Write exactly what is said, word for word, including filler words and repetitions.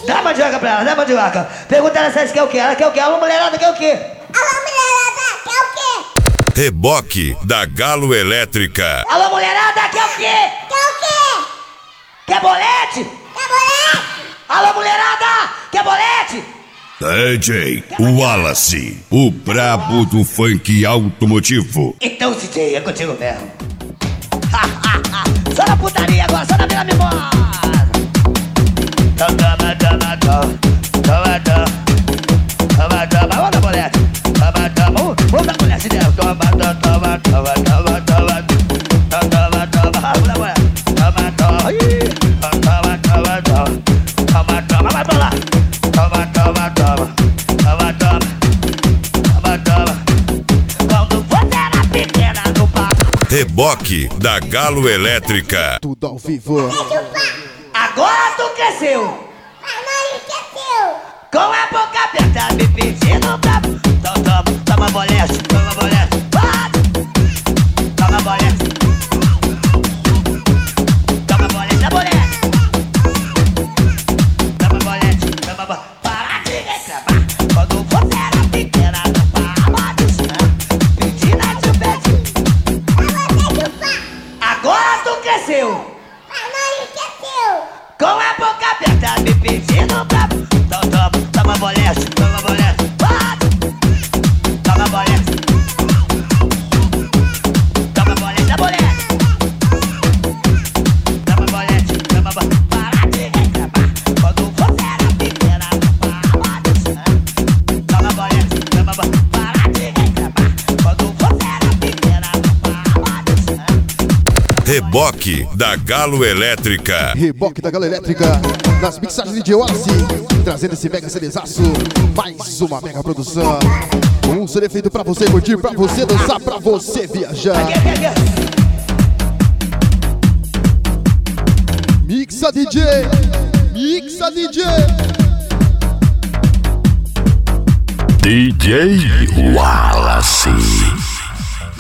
Dá mandioca pra ela, dá mandioca. Pergunta ela se ela quer o quê? Ela quer o quê? Alô, mulherada, quer o quê? Alô, mulherada, quer o quê? Reboque da Galo Elétrica. Alô, mulherada, quer o quê? Quer o quê? Quer bolete? Quer bolete? Alô, mulherada, quer bolete? D J Wallace, o brabo do funk automotivo. Então, D J, é contigo mesmo. Só na putaria agora, só na Vila Mimosa. Toma, toma, toma, toma, toma, toma, vamos dar bolete. Toma, toma, vamos dar bolete dela. Toma, toma, toma, toma, toma, toma, toma, toma, vamos dar bolete. Toma, toma, toma, toma, toma, toma, toma, vai pra lá. Toma, toma, toma, toma, toma, toma, toma. Quando você era pequena no papo. Reboque da Galo Elétrica. Tudo ao vivo. Agora tu cresceu. Mamãe esqueceu. Com a boca aberta me pedindo pra... Então toma, toma bolete, toma bolete. Pode. Toma bolete. Toma bolete, dá bolete. Toma bolete, toma bolete. Para de reclamar. Quando você era pequena no papo de chão, pedindo de pedido. Pra você chupar. Agora tu cresceu. Mamãe esqueceu. Com a boca aberta me pedindo pra... Então toma, toma bolete, toma bolete. Pode. Toma bolete. Toma bolete, dá bolete. Toma bolete, toma bolete. Para de reclamar. Quando você era pequena no papo de chão. Toma bolete, toma bolete. Para de reclamar. Quando você era pequena no papo de chão. Reboque da Galo Elétrica. Reboque da Galo Elétrica. Nas mixagens de D J Wallace. Trazendo esse mega celezaço. Mais uma mega produção. Um C D feito pra você curtir, pra você dançar, pra você viajar. Aqui, aqui, aqui. Mixa D J. Mixa D J. D J Wallace.